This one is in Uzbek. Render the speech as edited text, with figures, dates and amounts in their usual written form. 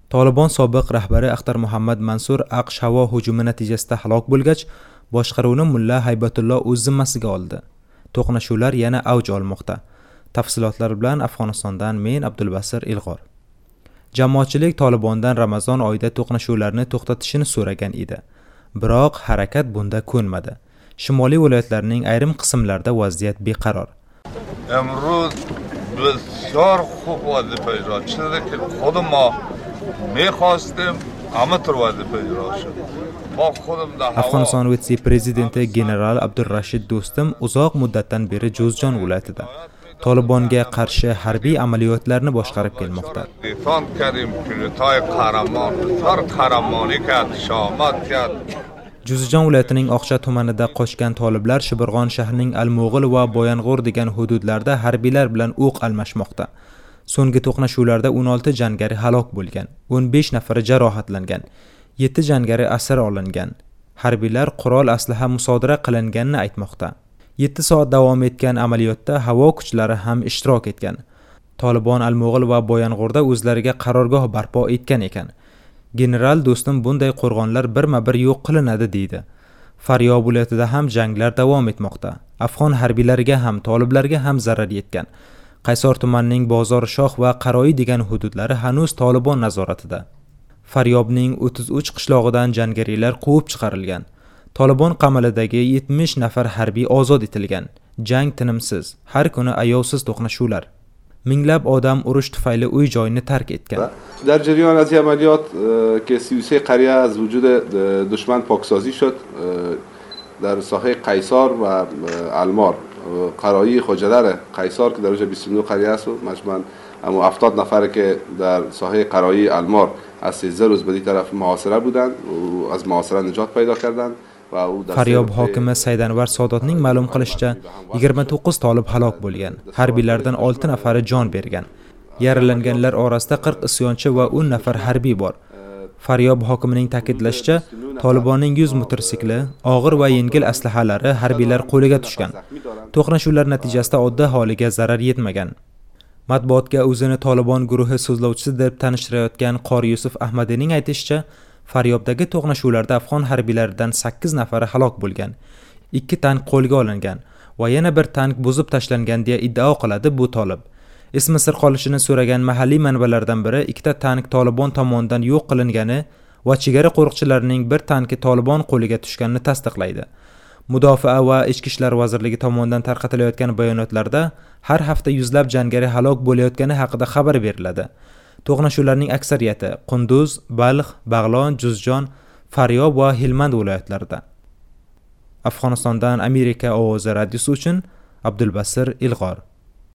Tolibon sobiq rahbari Axtar Muhammad Mansur AQSh havo hujumi natijasida halok bo'lgach, boshqaruvni mulla Haybatullo o'z zimmasiga oldi. To'qnashuvlar yana avj olmoqda. Tafsilotlar bilan Afg'onistondan men Abdulbasir Ilg'or. Jamoatchilik Tolibondan Ramazon oyida to'qnashuvlarni to'xtatishini so'ragan edi. Biroq harakat bunda ko'nmadi. Shimoliy viloyatlarning ayrim qismlarida vaziyat beqaror. امروز بسیار خوب وظیفه اجرا شده که خود ما می‌خواستیم اما طور وظیفه اجرا شد. ما خودم در Afg'oniston vitse-prezidenti general Abdurrashid Do'stum uzoq muddatdan beri Jo'zjon viloyatida Tolibonga qarshi harbiy amaliyotlarni boshqarib kelmoqda. Defon karim pilotay qahramon, sar qahramoni kad, shomat kad. Jo'zjon viloyatining Oqcha tumanida qochgan toliblar Shibirg'on shahrining Al-Mo'g'il va Boyang'ur degan hududlarda harbiylar bilan o'q almashmoqda. So'nggi to'qnashuvlarda 16 jangari halok bo'lgan, 15 nafari jarohatlangan, 7 jangari asir olingan. Harbiylar qurol aslaha musodara qilinganini aytmoqda. 7 soat davom etgan amaliyotda havo kuchlari ham ishtirok etgan. Tolibon Al-Mo'g'il va Boyang'urda o'zlariga qarorgoh barpo etgan ekan. General Do'stum bunday qo'rg'onlar birma-bir yo'q qilinadi deydi. Faryob viloyatida ham janglar davom etmoqda. Afg'on harbiylariga ham, toliblarga ham zarar yetgan. Qaysor tumanining Bozor Shoh va Qaroyi degan hududlari hanuz Tolibon nazoratida. Faryobning 33 qishlog'idan jangarilar quvib chiqarilgan. Tolibon qamalidagi 70 nafar harbiy ozod etilgan. Jang tinimsiz, har kuni ayovsiz to'qnashuvlar. Minglab odam urush tufayli uy joyini tark etgan. در جریان از عملیات که 33 قریه از وجود دشمن پاکسازی شد در ساحه قیصار و المار، قرایی خجلر قیصار که در اونجا 29 قریه است و مجموعاً اما 70 نفر که در ساحه قرایی المار از 13 روز به این طرف محاصره بودند و از محاصره نجات پیدا کردند. Faryob hokimi Saydanvar Saodotning ma'lum qilishicha 29 tolib halok bo'lgan. Harbiylardan 6 nafari jon bergan. Yaralanganlar orasida 40 isyonchi va 10 nafar harbiy bor. Faryob hokimining ta'kidlashicha, Tolibonning 100 motosikli, og'ir va yengil aslahalari harbiylar qo'liga tushgan. To'qnashuvlar natijasida oddiy aholiga zarar yetmagan. Matbuotga o'zini Tolibon guruhi so'zlovchisi deb tanishtirayotgan Qori Yusuf Ahmadining aytishicha, Faryobdagi to'qnashuvlarda afg'on harbiylaridan 8 nafari halok bo'lgan. 2 tank qo'lga olingan va yana bir tank buzib tashlangan deya iddao qiladi bu tolib. Ismi sir qolishini so'ragan mahalliy manbalardan biri 2 tank Tolibon tomonidan yo'q qilingani va chegara qo'riqchilarining bir tanki Tolibon qo'liga tushganini tasdiqlaydi. Mudofaa va Ichki ishlar vazirligi tomonidan tarqatilayotgan bayonotlarda har hafta yuzlab jangari halok bo'layotgani haqida xabar beriladi. To'qnashuvlarning aksariyati Qunduz, Balx, Bag'lon, Jo'zjon, Faryob va Helmand viloyatlarida. Afg'onistondan Amerika ovozi radiosi uchun Abdulbasir Ilg'or.